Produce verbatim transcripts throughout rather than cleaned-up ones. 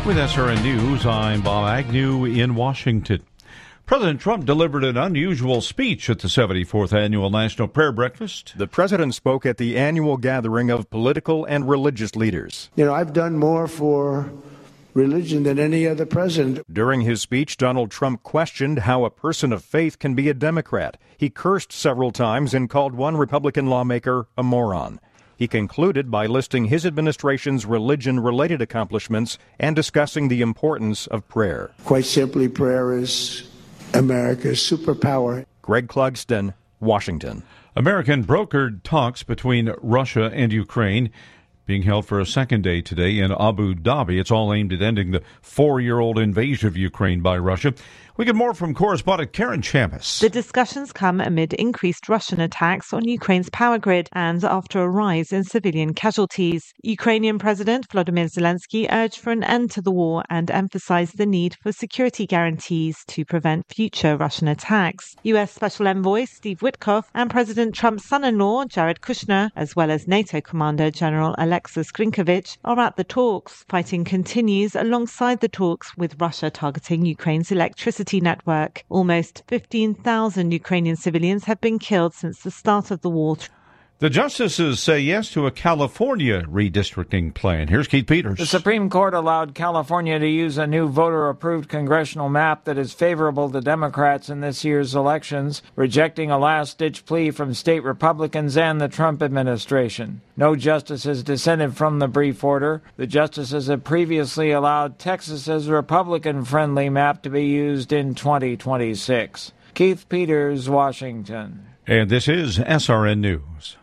With S R N News, I'm Bob Agnew in Washington. President Trump delivered an unusual speech at the seventy-fourth Annual National Prayer Breakfast. The president spoke at the annual gathering of political and religious leaders. You know, I've done more for religion than any other president. During his speech, Donald Trump questioned how a person of faith can be a Democrat. He cursed several times and called one Republican lawmaker a moron. He concluded by listing his administration's religion-related accomplishments and discussing the importance of prayer. Quite simply, prayer is America's superpower. Greg Clugston, Washington. American brokered talks between Russia and Ukraine being held for a second day today in Abu Dhabi. It's all aimed at ending the four-year-old invasion of Ukraine by Russia. We get more from correspondent Karen Chammas. The discussions come amid increased Russian attacks on Ukraine's power grid and after a rise in civilian casualties. Ukrainian President Volodymyr Zelensky urged for an end to the war and emphasized the need for security guarantees to prevent future Russian attacks. U S Special Envoy Steve Witkoff and President Trump's son-in-law Jared Kushner, as well as NATO Commander General Alexis Grinkovich, are at the talks. Fighting continues alongside the talks with Russia targeting Ukraine's electricity network. Almost fifteen thousand Ukrainian civilians have been killed since the start of the war. The justices say yes to a California redistricting plan. Here's Keith Peters. The Supreme Court allowed California to use a new voter-approved congressional map that is favorable to Democrats in this year's elections, rejecting a last-ditch plea from state Republicans and the Trump administration. No justice has dissented from the brief order. The justices have previously allowed Texas's Republican-friendly map to be used in twenty twenty-six. Keith Peters, Washington. And this is S R N News.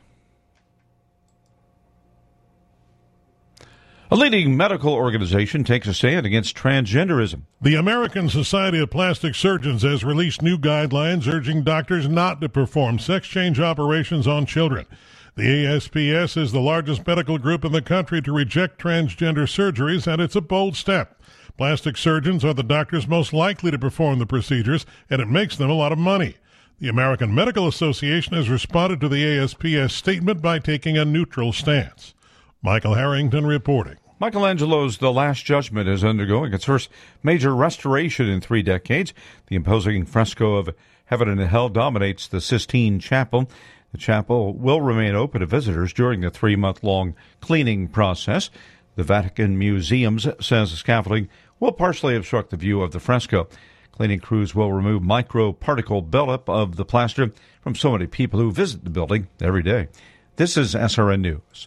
A leading medical organization takes a stand against transgenderism. The American Society of Plastic Surgeons has released new guidelines urging doctors not to perform sex change operations on children. The A S P S is the largest medical group in the country to reject transgender surgeries, and it's a bold step. Plastic surgeons are the doctors most likely to perform the procedures, and it makes them a lot of money. The American Medical Association has responded to the A S P S statement by taking a neutral stance. Michael Harrington reporting. Michelangelo's The Last Judgment is undergoing its first major restoration in three decades. The imposing fresco of Heaven and Hell dominates the Sistine Chapel. The chapel will remain open to visitors during the three-month-long cleaning process. The Vatican Museums says the scaffolding will partially obstruct the view of the fresco. Cleaning crews will remove microparticle buildup of the plaster from so many people who visit the building every day. This is S R N News.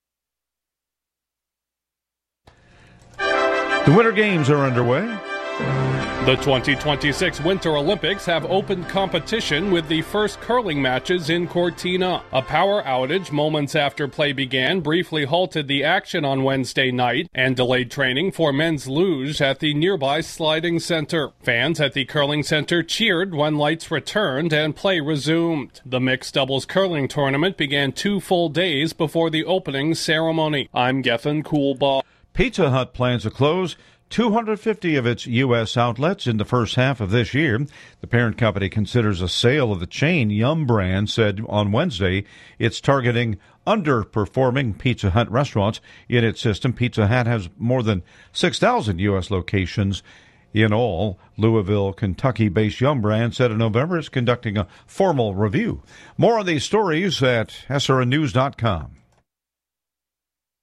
The Winter Games are underway. The twenty twenty-six Winter Olympics have opened competition with the first curling matches in Cortina. A power outage moments after play began briefly halted the action on Wednesday night and delayed training for men's luge at the nearby sliding center. Fans at the curling center cheered when lights returned and play resumed. The mixed doubles curling tournament began two full days before the opening ceremony. I'm Gethin Coolbaugh. Pizza Hut plans to close two hundred fifty of its U S outlets in the first half of this year. The parent company considers a sale of the chain. Yum Brand said on Wednesday it's targeting underperforming Pizza Hut restaurants in its system. Pizza Hut has more than six thousand U S locations in all. Louisville, Kentucky-based Yum Brand said in November it's conducting a formal review. More on these stories at S R N news dot com.